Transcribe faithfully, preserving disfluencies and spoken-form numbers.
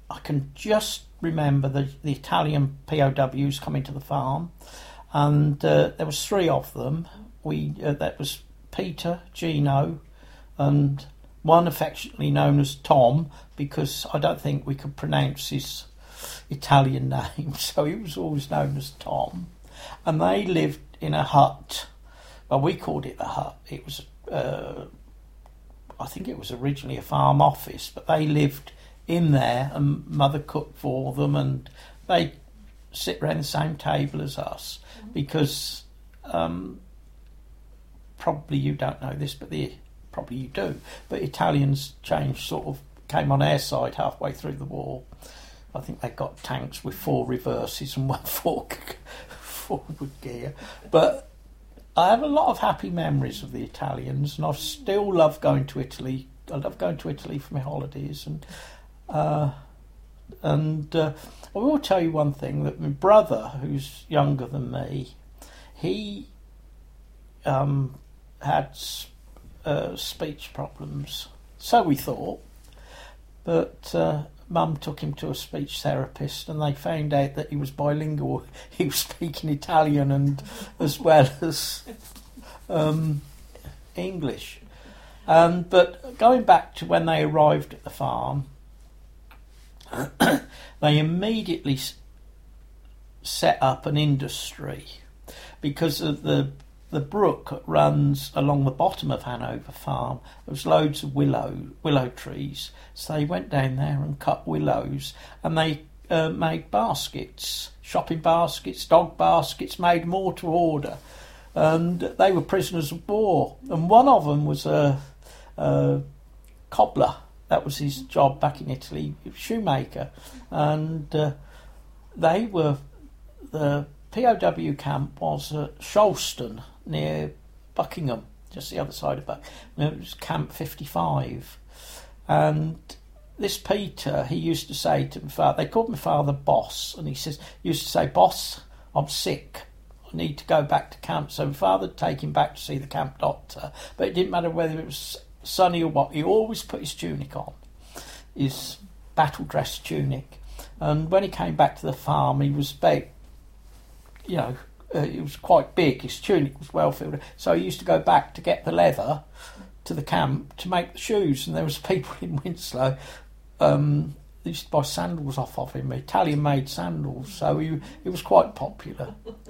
I can just remember the, the Italian P O Ws coming to the farm, and uh, there was three of them. We uh, that was Peter, Gino, and one affectionately known as Tom, because I don't think we could pronounce his Italian name, so he was always known as Tom. And they lived in a hut. Well, we called it the hut. It was, uh, I think it was originally a farm office, but they lived in there, and Mother cooked for them, and they sit around the same table as us, because um, probably you don't know this, but the probably you do, but Italians changed, sort of came on our side halfway through the war. I think they got tanks with four reverses and one forward, forward gear. But I have a lot of happy memories of the Italians, and I still love going to Italy. I love going to Italy for my holidays, and uh, and uh, I will tell you one thing, that my brother, who's younger than me, he um, had uh, speech problems, so we thought, but uh, Mum took him to a speech therapist, and they found out that he was bilingual. He was speaking Italian and as well as um, English. Um, but going back to when they arrived at the farm, they immediately s- set up an industry, because of the the brook that runs along the bottom of Hanover Farm. There was loads of willow willow trees, so they went down there and cut willows, and they uh, made baskets, shopping baskets, dog baskets, made more to order, and they were prisoners of war. And one of them was a, a cobbler. That was his job back in Italy, shoemaker, and uh, they were the P O W camp was at Shalston near Buckingham, just the other side of Buckingham. It was Camp fifty-five. And this Peter, he used to say to my father, they called my father Boss, and he says, he used to say, Boss, I'm sick. I need to go back to camp. So my father would take him back to see the camp doctor, but it didn't matter whether it was sunny or what, he always put his tunic on, his battle dress tunic. And when he came back to the farm, he was about, you know, uh, it was quite big, his tunic was well filled, so he used to go back to get the leather to the camp to make the shoes. And there was people in Winslow, um, they used to buy sandals off of him, Italian made sandals, so he, he was quite popular.